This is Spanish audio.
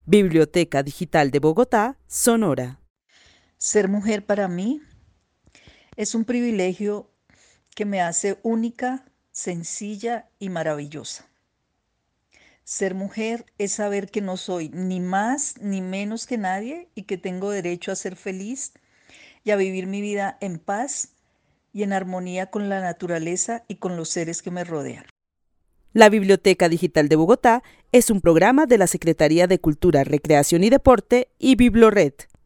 Biblioteca Digital de Bogotá, Sonora. Ser mujer para mí es un privilegio que me hace única, sencilla y maravillosa. Ser mujer es saber que no soy ni más ni menos que nadie y que tengo derecho a ser feliz y a vivir mi vida en paz y en armonía con la naturaleza y con los seres que me rodean. La Biblioteca Digital de Bogotá es un programa de la Secretaría de Cultura, Recreación y Deporte y Biblored.